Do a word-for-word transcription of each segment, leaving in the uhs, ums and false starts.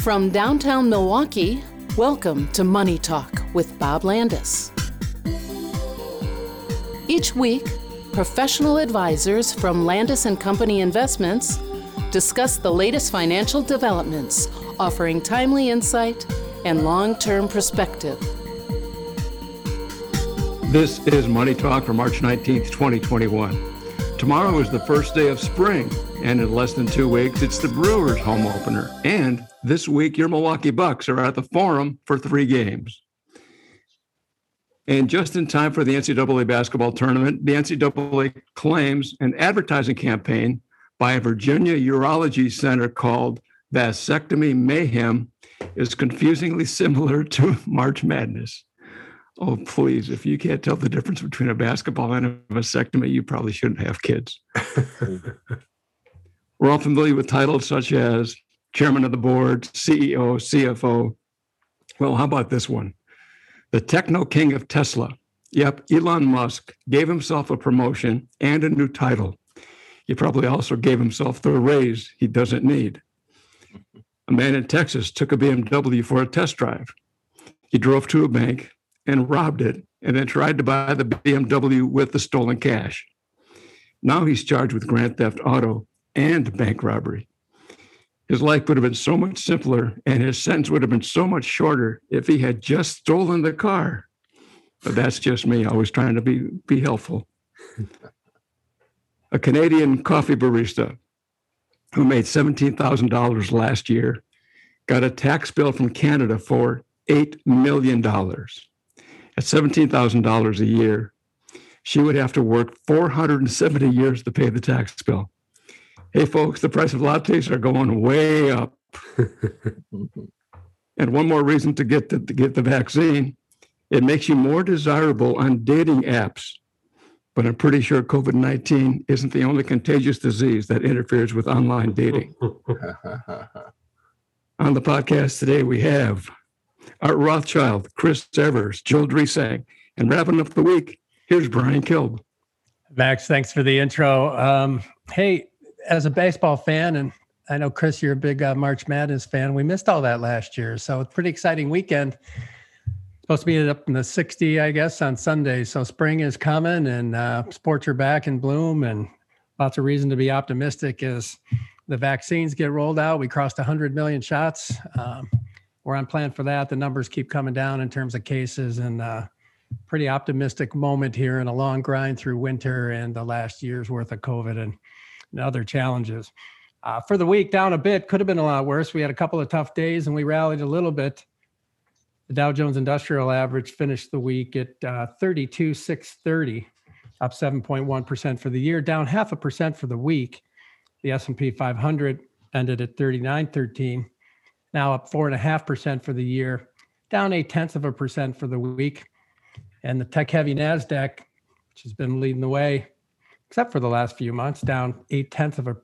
From downtown Milwaukee, welcome to Money Talk with Bob Landis. Each week, professional advisors from Landis and Company Investments discuss the latest financial developments, offering timely insight and long-term perspective. This is Money Talk for March nineteenth, twenty twenty-one. Tomorrow is the first day of spring, and in less than two weeks, it's the Brewers' home opener. And this week, your Milwaukee Bucks are at the Forum for three games. And just in time for the N C double A basketball tournament, the N C double A claims an advertising campaign by a Virginia urology center called Vasectomy Mayhem is confusingly similar to March Madness. Oh, please, if you can't tell the difference between a basketball and a vasectomy, you probably shouldn't have kids. We're all familiar with titles such as chairman of the board, C E O, C F O. Well, how about this one? The techno king of Tesla. Yep, Elon Musk gave himself a promotion and a new title. He probably also gave himself the raise he doesn't need. A man in Texas took a B M W for a test drive. He drove to a bank and robbed it, and then tried to buy the B M W with the stolen cash. Now he's charged with grand theft auto and bank robbery. His life would have been so much simpler, and his sentence would have been so much shorter if he had just stolen the car. But that's just me, always trying to be, be helpful. A Canadian coffee barista who made seventeen thousand dollars last year got a tax bill from Canada for eight million dollars. At seventeen thousand dollars a year, she would have to work four hundred seventy years to pay the tax bill. Hey, folks, the price of lattes are going way up. And one more reason to get the, to get the vaccine, it makes you more desirable on dating apps. But I'm pretty sure COVID nineteen isn't the only contagious disease that interferes with online dating. On the podcast today, we have Art Rothschild, Chris Evers, Joel Dresang, and wrapping up the week, here's Brian Kilb. Max, thanks for the intro. Um, hey, as a baseball fan, and I know, Chris, you're a big uh, March Madness fan, we missed all that last year. So it's a pretty exciting weekend. Supposed to be up in the sixty, I guess, on Sunday. So spring is coming and uh, sports are back in bloom, and lots of reason to be optimistic as the vaccines get rolled out. We crossed one hundred million shots. Um, We're on plan for that. The numbers keep coming down in terms of cases, and uh, pretty optimistic moment here in a long grind through winter and the last year's worth of COVID and, and other challenges. Uh, for the week, down a bit, could have been a lot worse. We had a couple of tough days and we rallied a little bit. The Dow Jones Industrial Average finished the week at uh, thirty-two thousand six hundred thirty, up seven point one percent for the year, down half a percent for the week. The S and P five hundred ended at thirty-nine thirteen. Now up four and a half percent for the year, down eight tenths of a percent for the week. And the tech-heavy NASDAQ, which has been leading the way, except for the last few months, down eight tenths of a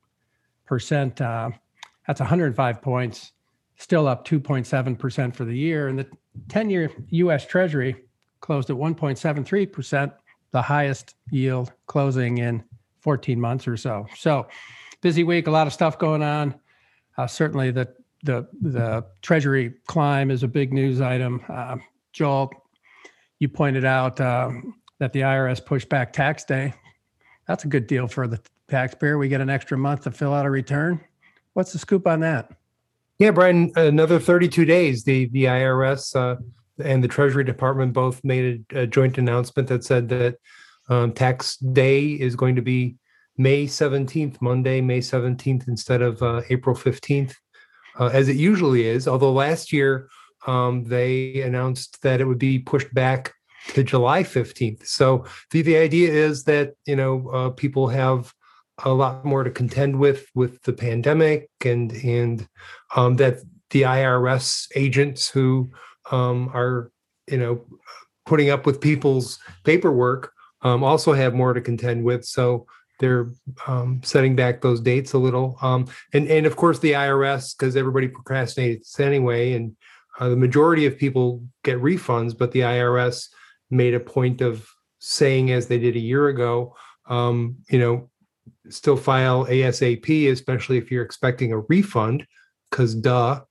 percent. Uh, that's one hundred five points, still up two point seven percent for the year. And the ten-year U S Treasury closed at one point seven three percent, the highest yield closing in fourteen months or so. So busy week, a lot of stuff going on. Uh, certainly the The the Treasury climb is a big news item. Uh, Joel, you pointed out um, that the I R S pushed back tax day. That's a good deal for the taxpayer. We get an extra month to fill out a return. What's the scoop on that? Yeah, Brian, another thirty-two days. The the I R S uh, and the Treasury Department both made a, a joint announcement that said that um, tax day is going to be May seventeenth, Monday, May seventeenth, instead of uh, April fifteenth. Uh, as it usually is, although last year um, they announced that it would be pushed back to July fifteenth. So the, the idea is that, you know, uh, people have a lot more to contend with with the pandemic, and and um, that the I R S agents who um, are, you know, putting up with people's paperwork um, also have more to contend with. So they're um, setting back those dates a little. Um, and, and of course, the I R S, because everybody procrastinates anyway, and uh, the majority of people get refunds, but the I R S made a point of saying, as they did a year ago, um, you know, still file ASAP, especially if you're expecting a refund, because duh.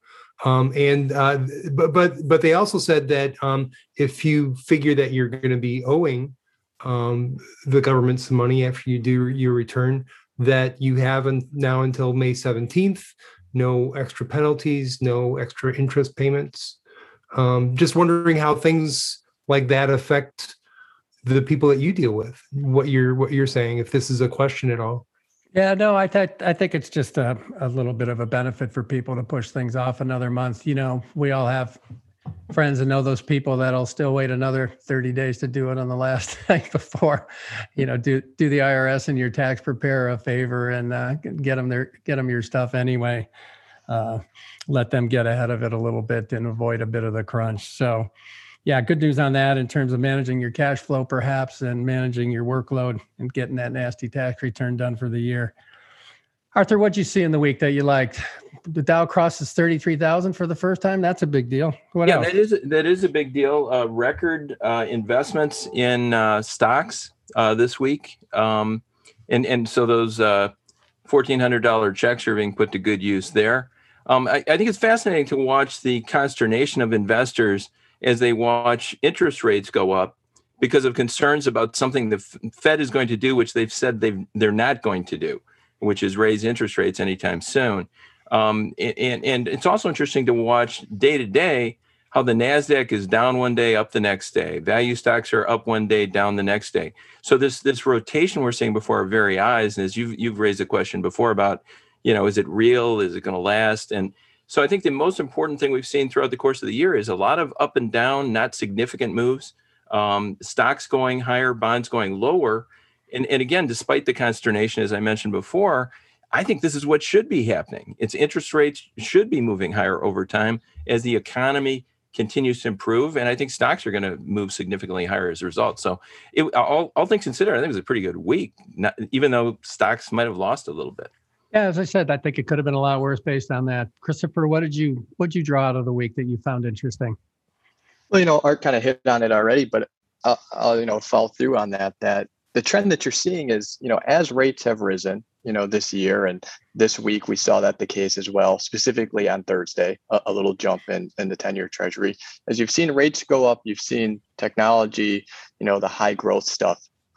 Um, and uh, but but but they also said that um, if you figure that you're going to be owing um, the government some money after you do your return, that you have un- now until May seventeenth, no extra penalties, no extra interest payments. Um, just wondering how things like that affect the people that you deal with. What you're what you're saying, if this is a question at all. Yeah, no, I th- I think it's just a, a little bit of a benefit for people to push things off another month. You know, we all have friends and know those people that'll still wait another thirty days to do it on the last night before. You know, do do the I R S and your tax preparer a favor and uh, get them their get them your stuff anyway. Uh, let them get ahead of it a little bit and avoid a bit of the crunch. So, yeah, good news on that in terms of managing your cash flow, perhaps, and managing your workload and getting that nasty tax return done for the year. Arthur, what'd you see in the week that you liked? The Dow crosses thirty-three thousand for the first time. That's a big deal. What yeah, else? that is that is a big deal. Uh, record uh, investments in uh, stocks uh, this week, um, and and so those uh, fourteen hundred dollars checks are being put to good use there. Um, I, I think it's fascinating to watch the consternation of investors as they watch interest rates go up because of concerns about something the Fed is going to do, which they've said they've, they're not going to do, which is raise interest rates anytime soon. Um, and, and it's also interesting to watch day to day how the NASDAQ is down one day, up the next day. Value stocks are up one day, down the next day. So this this rotation we're seeing before our very eyes, and as you've, you've raised a question before about, you know, is it real? Is it going to last? And so I think the most important thing we've seen throughout the course of the year is a lot of up and down, not significant moves, um, stocks going higher, bonds going lower. And, and again, despite the consternation, as I mentioned before, I think this is what should be happening. It's interest rates should be moving higher over time as the economy continues to improve. And I think stocks are going to move significantly higher as a result. So it, all, all things considered, I think it was a pretty good week, not, even though stocks might have lost a little bit. Yeah, as I said, I think it could have been a lot worse based on that. Christopher, what did you what did you draw out of the week that you found interesting? Well, you know, Art kind of hit on it already, but I'll, I'll you know follow through on that. That the trend that you're seeing is, you know, as rates have risen, you know, this year and this week, we saw that the case as well, specifically on Thursday, a, a little jump in, in the ten-year treasury. As you've seen rates go up, you've seen technology, you know, the high growth stuff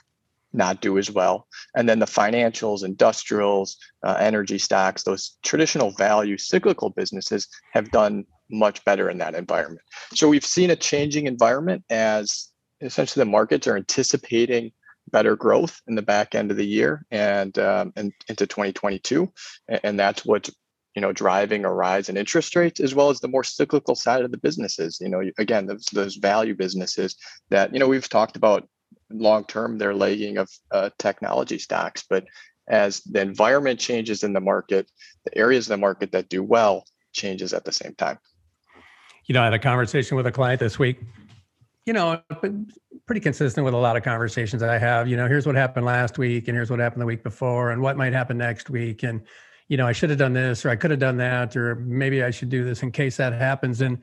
not do as well. And then the financials, industrials, uh, energy stocks, those traditional value cyclical businesses have done much better in that environment. So we've seen a changing environment as essentially the markets are anticipating better growth in the back end of the year and um, and into twenty twenty-two, and that's what's you know driving a rise in interest rates, as well as the more cyclical side of the businesses. You know, again, those those value businesses that you know we've talked about long term, they're lagging of uh, technology stocks, but as the environment changes in the market, the areas of the market that do well changes at the same time. You know, I had a conversation with a client this week. You know, pretty consistent with a lot of conversations that I have. You know, here's what happened last week, and here's what happened the week before, and what might happen next week. And, you know, I should have done this, or I could have done that, or maybe I should do this in case that happens. And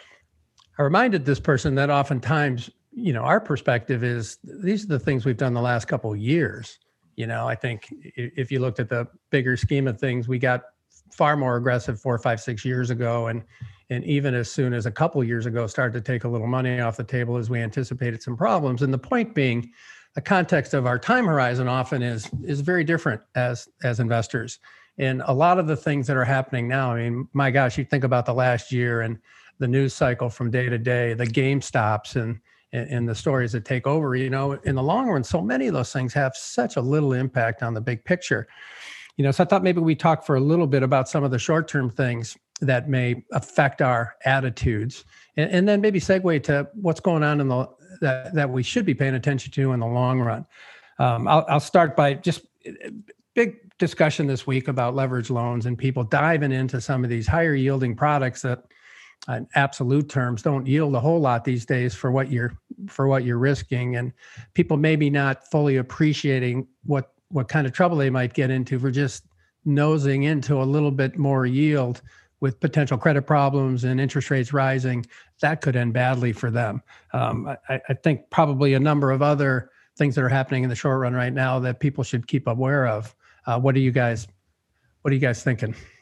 I reminded this person that oftentimes, you know, our perspective is these are the things we've done the last couple of years. You know, I think if you looked at the bigger scheme of things, we got far more aggressive four, five, six years ago. And and even as soon as a couple of years ago, started to take a little money off the table as we anticipated some problems. And the point being, the context of our time horizon often is is very different as as investors. And a lot of the things that are happening now, I mean, my gosh, you think about the last year and the news cycle from day to day, the GameStops and and the stories that take over, you know, in the long run, so many of those things have such a little impact on the big picture. You know, so I thought maybe we talk for a little bit about some of the short-term things that may affect our attitudes, and, and then maybe segue to what's going on in the that, that we should be paying attention to in the long run. Um, I'll, I'll start by just big discussion this week about leverage loans and people diving into some of these higher yielding products that in absolute terms don't yield a whole lot these days for what you're for what you're risking, and people maybe not fully appreciating what what kind of trouble they might get into for just nosing into a little bit more yield with potential credit problems and interest rates rising. That could end badly for them. Um, I, I think probably a number of other things that are happening in the short run right now that people should keep aware of. Uh, what are you guys What are you guys thinking?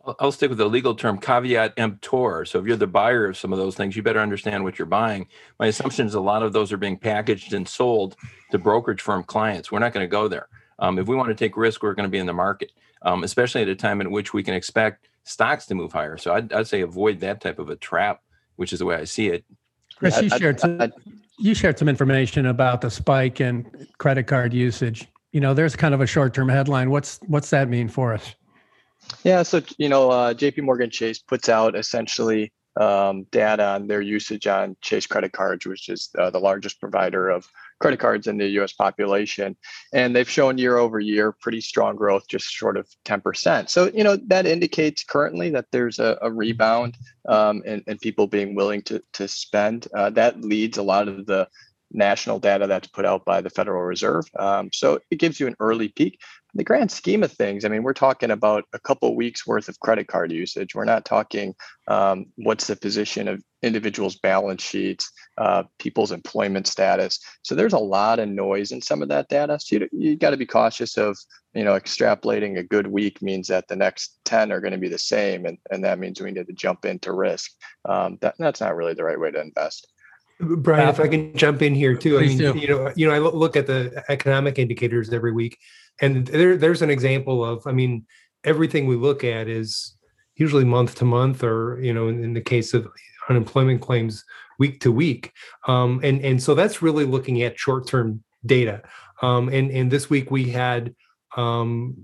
I'll, I'll stick with the legal term caveat emptor. So if you're the buyer of some of those things, you better understand what you're buying. My assumption is a lot of those are being packaged and sold to brokerage firm clients. We're not going to go there. Um, if we want to take risk, we're going to be in the market, um, especially at a time in which we can expect stocks to move higher. So I'd, I'd say avoid that type of a trap, which is the way I see it. Chris, you I- shared I- some, I- you shared some information about the spike in credit card usage. You know, there's kind of a short-term headline. What's what's that mean for us? Yeah, so you know, uh, J P Morgan Chase puts out essentially um, data on their usage on Chase credit cards, which is uh, the largest provider of credit cards in the U S population, and they've shown year over year pretty strong growth, just short of ten percent. So you know that indicates currently that there's a, a rebound um, and, and people being willing to to spend. Uh, that leads a lot of the national data that's put out by the Federal Reserve. Um, so it gives you an early peak. In the grand scheme of things, I mean, we're talking about a couple weeks worth of credit card usage. We're not talking um, what's the position of individuals' balance sheets, uh, people's employment status. So there's a lot of noise in some of that data. So you, you got to be cautious of, you know, extrapolating a good week means that the next ten are going to be the same. And, and that means we need to jump into risk. Um, that, that's not really the right way to invest. Brian, if I can jump in here too. I Please mean, do. you know, you know, I lo- look at the economic indicators every week, and there, there's an example of, I mean, everything we look at is usually month to month, or you know, in, in the case of unemployment claims, week to week, um, and and so that's really looking at short-term data. Um, and and this week we had um,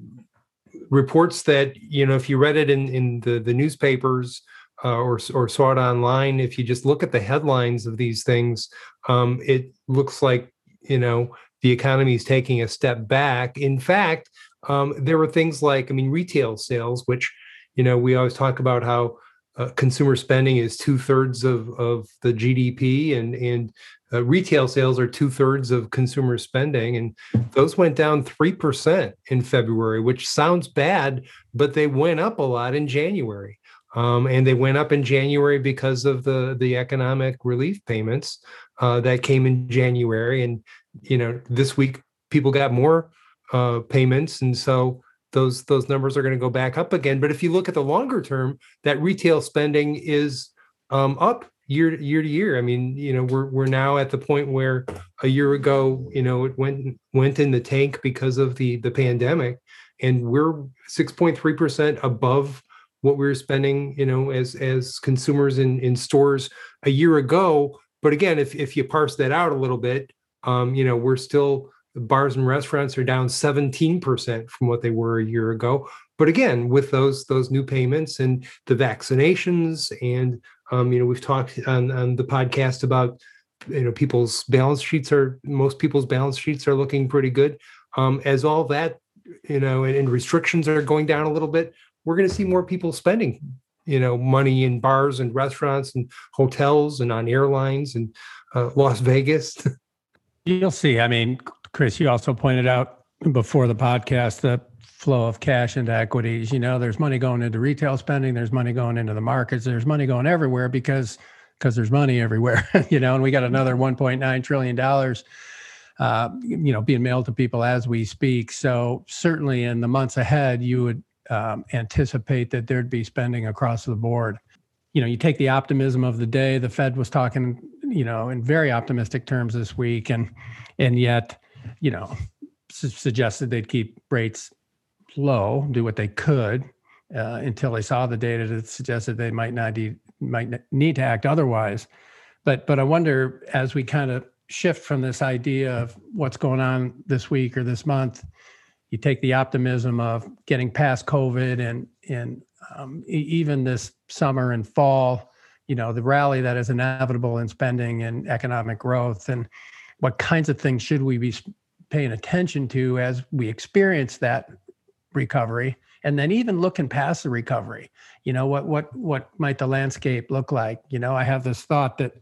reports that, you know, if you read it in in the the newspapers. Uh, or or saw it online. If you just look at the headlines of these things, um, it looks like, you know, the economy is taking a step back. In fact, um, there were things like, I mean, retail sales, which, you know, we always talk about how uh, consumer spending is two thirds of of the G D P, and and uh, retail sales are two thirds of consumer spending, and those went down three percent in February, which sounds bad, but they went up a lot in January. Um, and they went up in January because of the the economic relief payments uh, that came in January. And, you know, this week people got more uh, payments. And so those those numbers are going to go back up again. But if you look at the longer term, that retail spending is um, up year to year to year. I mean, you know, we're we're now at the point where a year ago, you know, it went went in the tank because of the the pandemic. And we're six point three percent above what we were spending, you know, as as consumers in, in stores a year ago. But again, if if you parse that out a little bit, um, you know, we're still, bars and restaurants are down seventeen percent from what they were a year ago. But again, with those those new payments and the vaccinations, and um, you know, we've talked on, on the podcast about, you know, people's balance sheets are, most people's balance sheets are looking pretty good. Um, as all that, you know, and, and restrictions are going down a little bit, we're going to see more people spending, you know, money in bars and restaurants and hotels and on airlines and uh, Las Vegas. You'll see. I mean, Chris, you also pointed out before the podcast the flow of cash into equities. You know, there's money going into retail spending. There's money going into the markets. There's money going everywhere because because there's money everywhere. You know, and we got another one point nine trillion dollars, uh, you know, being mailed to people as we speak. So certainly in the months ahead, you would Um, anticipate that there'd be spending across the board. You know, you take the optimism of the day. The Fed was talking, you know, in very optimistic terms this week, and and yet, you know, su- suggested they'd keep rates low, do what they could uh, until they saw the data that suggested they might not need, might need to act otherwise. But but I wonder, as we kind of shift from this idea of what's going on this week or this month, you take the optimism of getting past COVID and and um, e- even this summer and fall, you know, the rally that is inevitable in spending and economic growth, and what kinds of things should we be paying attention to as we experience that recovery, and then even looking past the recovery, you know, what what what might the landscape look like? You know, I have this thought that,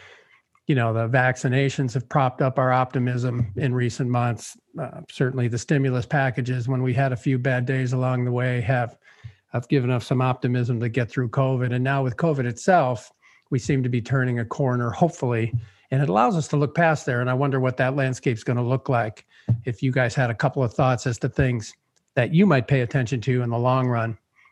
you know, the vaccinations have propped up our optimism in recent months. Uh, certainly the stimulus packages, when we had a few bad days along the way, have, have given us some optimism to get through COVID. And now with COVID itself, we seem to be turning a corner, hopefully, and it allows us to look past there. And I wonder what that landscape is going to look like. If you guys had a couple of thoughts as to things that you might pay attention to in the long run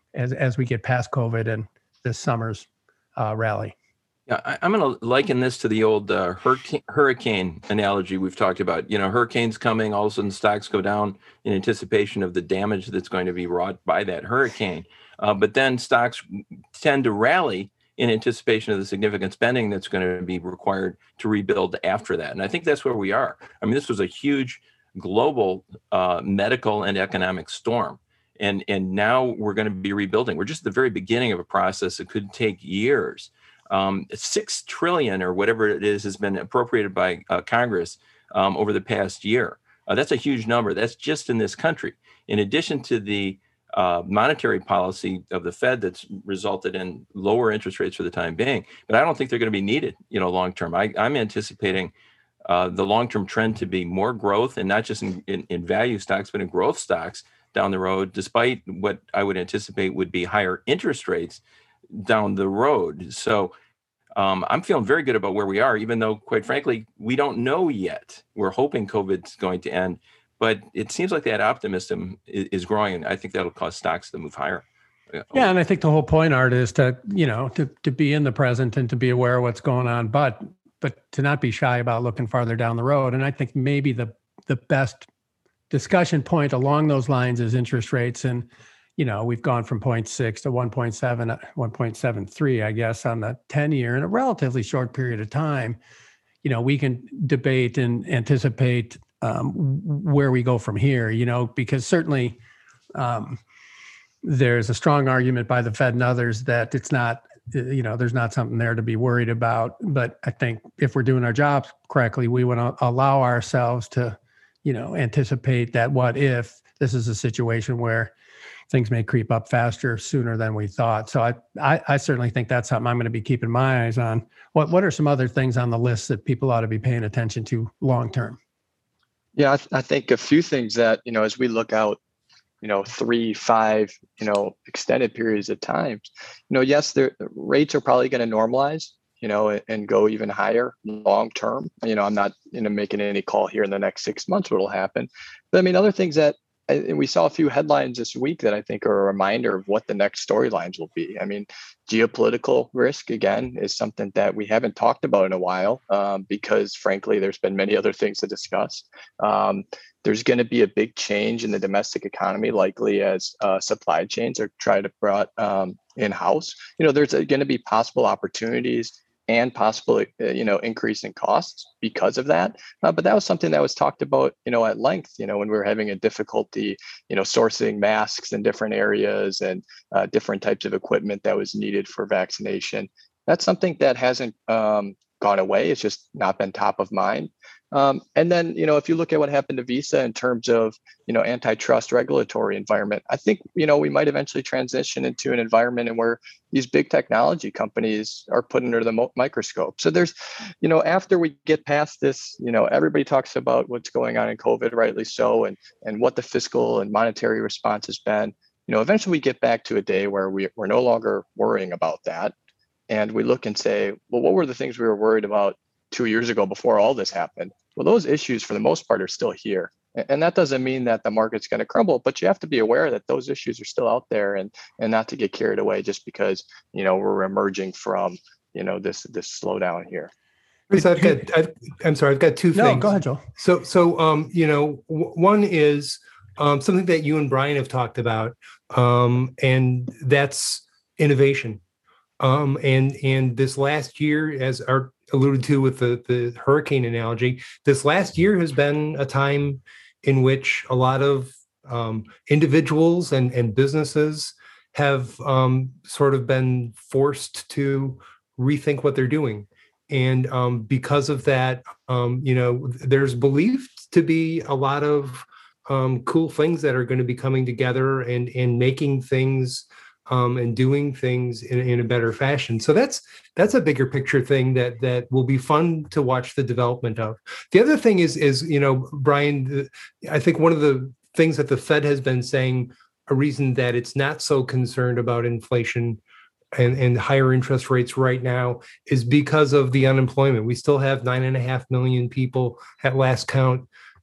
as as we get past COVID and this summer's uh, rally. Yeah, I, I'm going to liken this to the old uh, hurricane, hurricane analogy we've talked about. You know, hurricanes coming, all of a sudden stocks go down in anticipation of the damage that's going to be wrought by that hurricane. Uh, but then stocks tend to rally in anticipation of the significant spending that's going to be required to rebuild after that. And I think that's where we are. I mean, this was a huge global uh, medical and economic storm. And, and now we're going to be rebuilding. We're just at the very beginning of a process that could take years. Um, six trillion or whatever it is has been appropriated by uh, Congress um, over the past year. Uh, that's a huge number. That's just in this country. In addition to the uh, monetary policy of the Fed that's resulted in lower interest rates for the time being, but I don't think they're going to be needed, you know, long term. I, I'm anticipating uh, the long term trend to be more growth, and not just in, in, in value stocks, but in growth stocks down the road, despite what I would anticipate would be higher interest rates down the road. So um, I'm feeling very good about where we are, even though, quite frankly, we don't know yet. We're hoping COVID's going to end, but it seems like that optimism is, is growing, and I think that'll cause stocks to move higher. Yeah, and I think the whole point, Art, is to, you know, to to be in the present and to be aware of what's going on, but but to not be shy about looking farther down the road. And I think maybe the the best discussion point along those lines is interest rates. And you know, we've gone from zero point six to one point seven, one point seven three, I guess, on the ten year in a relatively short period of time. You know, we can debate and anticipate um, where we go from here, you know, because certainly um, there's a strong argument by the Fed and others that it's not, you know, there's not something there to be worried about. But I think if we're doing our jobs correctly, we want to allow ourselves to, you know, anticipate that what if this is a situation where things may creep up faster sooner than we thought. So I, I, I certainly think that's something I'm going to be keeping my eyes on. What What are some other things on the list that people ought to be paying attention to long term? Yeah, I, th- I think a few things that, you know, as we look out, you know, three, five, you know, extended periods of time, you know, yes, the rates are probably going to normalize, you know, and, and go even higher long term. You know, I'm not, you know, making any call here in the next six months what will happen. But I mean, other things that, and we saw a few headlines this week that I think are a reminder of what the next storylines will be. I mean, geopolitical risk, again, is something that we haven't talked about in a while um, because, frankly, there's been many other things to discuss. Um, there's going to be a big change in the domestic economy, likely as uh, supply chains are tried to brought um, in-house. You know, there's going to be possible opportunities and possible, you know, increase in costs because of that. Uh, but that was something that was talked about, you know, at length, you know, when we were having a difficulty, you know, sourcing masks in different areas and uh, different types of equipment that was needed for vaccination. That's something that hasn't um, gone away. It's just not been top of mind. Um, and then, you know, if you look at what happened to Visa in terms of, you know, antitrust regulatory environment, I think, you know, we might eventually transition into an environment in where these big technology companies are put under the mo- microscope. So there's, you know, after we get past this, you know, everybody talks about what's going on in COVID, rightly so, and and what the fiscal and monetary response has been. You know, eventually we get back to a day where we, we're no longer worrying about that. And we look and say, well, what were the things we were worried about two years ago before all this happened? Well, those issues for the most part are still here. And that doesn't mean that the market's going to crumble, but you have to be aware that those issues are still out there and and not to get carried away just because, you know, we're emerging from, you know, this this slowdown here. Chris, I've got, I've, I'm sorry, I've got two No, things. go ahead, Joel. So, so, um, you know, w- one is um, something that you and Brian have talked about, um, and that's innovation. Um, and and this last year, as Art alluded to with the, the hurricane analogy, this last year has been a time in which a lot of um, individuals and, and businesses have um, sort of been forced to rethink what they're doing. And um, because of that, um, you know, there's believed to be a lot of um, cool things that are going to be coming together and, and making things Um, and doing things in, in a better fashion. So that's that's a bigger picture thing that that will be fun to watch the development of. The other thing is, is you know, Brian, I think one of the things that the Fed has been saying, a reason that it's not so concerned about inflation and, and higher interest rates right now is because of the unemployment. We still have nine and a half million people at last count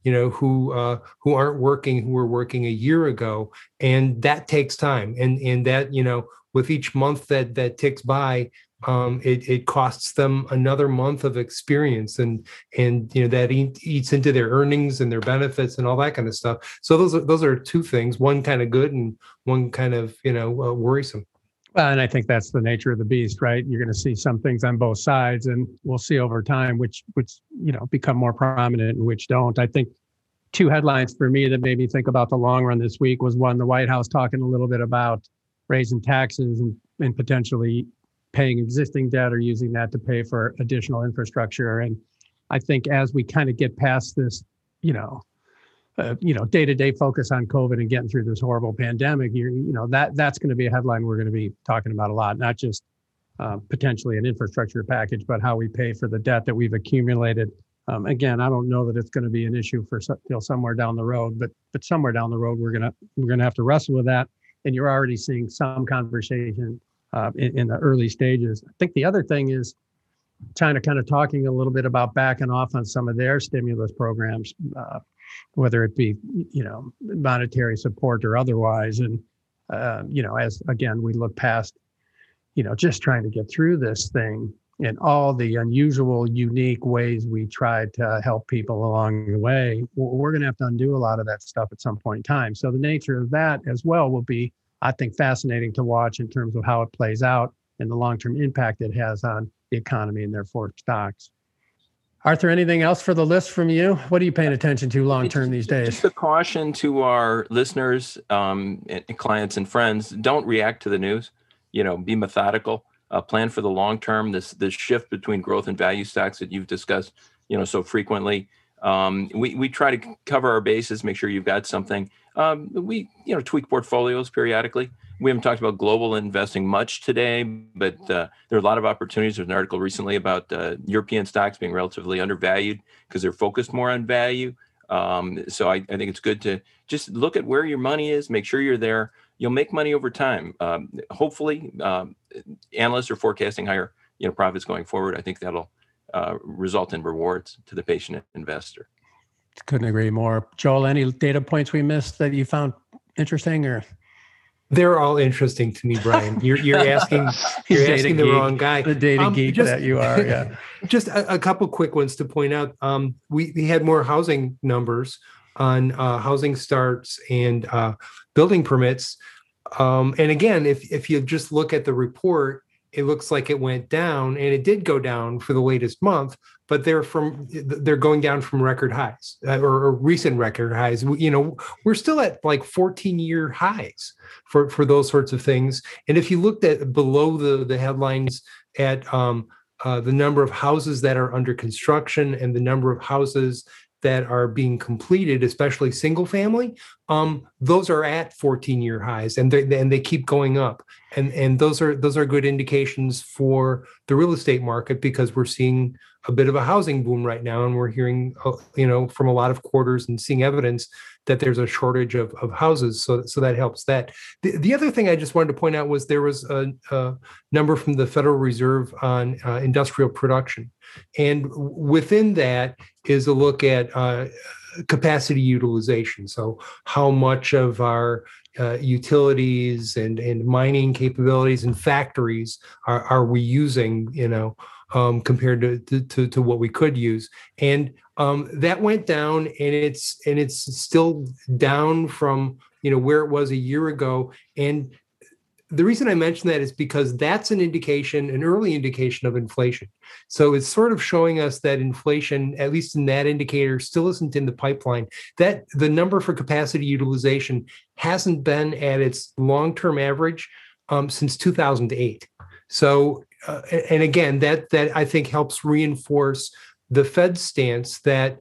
you know, who uh, who aren't working, who were working a year ago, and that takes time. And and that, you know, with each month that that ticks by, um, it it costs them another month of experience, and and you know that eat, eats into their earnings and their benefits and all that kind of stuff. So those are those are two things: one kind of good and one kind of, you know, uh, worrisome. Well, and I think that's the nature of the beast, right? You're going to see some things on both sides, and we'll see over time which which you know become more prominent and which don't. I think two headlines for me that made me think about the long run this week was, one, the White House talking a little bit about raising taxes and, and potentially paying existing debt or using that to pay for additional infrastructure. And I think as we kind of get past this, you know, Uh, you know, day-to-day focus on COVID and getting through this horrible pandemic, you're, you know, that that's going to be a headline we're going to be talking about a lot, not just uh, potentially an infrastructure package, but how we pay for the debt that we've accumulated. Um, again, I don't know that it's going to be an issue for you know, somewhere down the road, but but somewhere down the road, we're gonna we're gonna have to wrestle with that. And you're already seeing some conversation uh, in, in the early stages. I think the other thing is China kind of talking a little bit about backing off on some of their stimulus programs. Uh, whether it be, you know, monetary support or otherwise. And, uh, you know, as, again, we look past, you know, just trying to get through this thing and all the unusual, unique ways we tried to help people along the way, we're going to have to undo a lot of that stuff at some point in time. So the nature of that as well will be, I think, fascinating to watch in terms of how it plays out and the long-term impact it has on the economy and therefore stocks. Arthur, anything else for the list from you? What are you paying attention to long-term these days? Just a caution to our listeners, um, and clients and friends, don't react to the news. You know, be methodical, uh, plan for the long term. This this shift between growth and value stocks that you've discussed, you know, so frequently. Um, we, we try to cover our bases, make sure you've got something. Um, we, you know, tweak portfolios periodically. We haven't talked about global investing much today, but uh, there are a lot of opportunities. There's an article recently about uh, European stocks being relatively undervalued because they're focused more on value. Um, so I, I think it's good to just look at where your money is, make sure you're there. You'll make money over time. Um, hopefully, um, analysts are forecasting higher, you know, profits going forward. I think that'll uh, result in rewards to the patient investor. Couldn't agree more. Joel, any data points we missed that you found interesting or? They're all interesting to me, Brian. You're you're asking you're asking the geek, wrong guy. The data um, geek just, that you are, yeah. Just a, a couple quick ones to point out. Um, we we had more housing numbers on uh, housing starts and uh, building permits. Um, and again, if if you just look at the report, it looks like it went down, and it did go down for the latest month. But they're from they're going down from record highs uh, or, or recent record highs. You know, we're still at like fourteen year highs for, for those sorts of things. And if you looked at below the, the headlines at um, uh, the number of houses that are under construction and the number of houses that are being completed, especially single family, um, those are at fourteen year highs, and they and they keep going up. And and those are those are good indications for the real estate market, because we're seeing a bit of a housing boom right now, and we're hearing, you know, from a lot of quarters and seeing evidence that there's a shortage of, of houses. So, so that helps that. The, the other thing I just wanted to point out was there was a, a number from the Federal Reserve on uh, industrial production. And within that is a look at uh, capacity utilization. So how much of our uh, utilities and, and mining capabilities and factories are, are we using, you know, Um, compared to, to to what we could use, and um, that went down, and it's and it's still down from, you know, where it was a year ago. And the reason I mention that is because that's an indication, an early indication of inflation. So it's sort of showing us that inflation, at least in that indicator, still isn't in the pipeline. That the number for capacity utilization hasn't been at its long-term average um, since two thousand eight. So. Uh, and again, that that I think helps reinforce the Fed's stance that,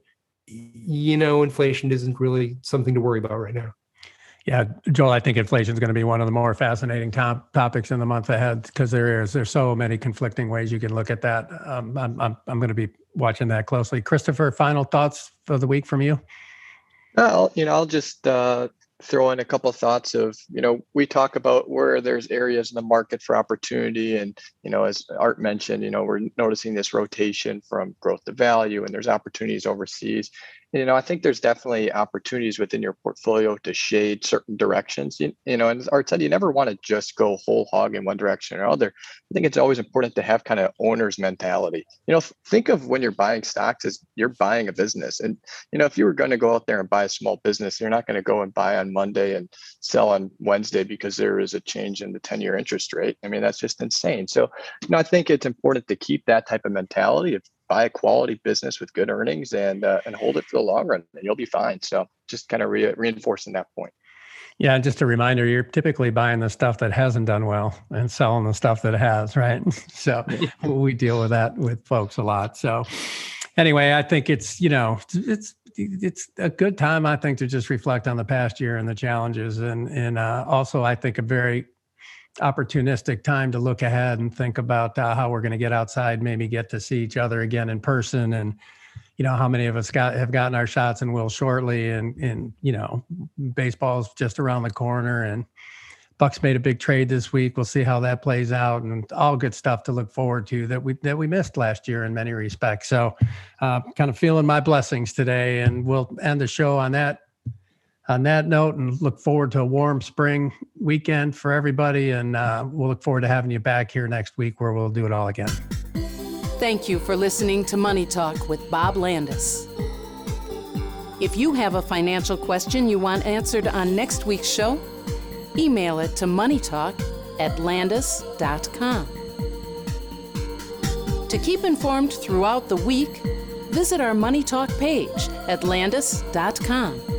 you know, inflation isn't really something to worry about right now. Yeah, Joel, I think inflation is going to be one of the more fascinating top topics in the month ahead, because there is there's so many conflicting ways you can look at that. Um, I'm I'm I'm going to be watching that closely. Christopher, final thoughts for the week from you? Well, you know, I'll just uh, throw in a couple of thoughts of, you know, we talk about where there's areas in the market for opportunity. And, you know, as Art mentioned, you know, we're noticing this rotation from growth to value, and there's opportunities overseas. you know, I think there's definitely opportunities within your portfolio to shade certain directions. You, you know, and as Art said, you never want to just go whole hog in one direction or other. I think it's always important to have kind of owner's mentality. You know, think of when you're buying stocks as you're buying a business. And, you know, if you were going to go out there and buy a small business, you're not going to go and buy on Monday and sell on Wednesday because there is a change in the ten-year interest rate. I mean, that's just insane. So, you know, I think it's important to keep that type of mentality of buy a quality business with good earnings and uh, and hold it for the long run, and you'll be fine. So just kind of re- reinforcing that point. Yeah, just a reminder, you're typically buying the stuff that hasn't done well and selling the stuff that has, right? So we deal with that with folks a lot. So anyway, I think it's, you know, it's it's a good time, I think, to just reflect on the past year and the challenges. And, and uh, also, I think, a very opportunistic time to look ahead and think about uh, how we're going to get outside, maybe get to see each other again in person, and you know how many of us got have gotten our shots and will shortly, and and you know baseball's just around the corner, and Bucks made a big trade this week. We'll see how that plays out, and all good stuff to look forward to that we that we missed last year in many respects. So uh, kind of feeling my blessings today, and we'll end the show on that On that note, and look forward to a warm spring weekend for everybody. And uh, we'll look forward to having you back here next week where we'll do it all again. Thank you for listening to Money Talk with Bob Landis. If you have a financial question you want answered on next week's show, email it to moneytalk at landis dot com. To keep informed throughout the week, visit our Money Talk page at landis dot com.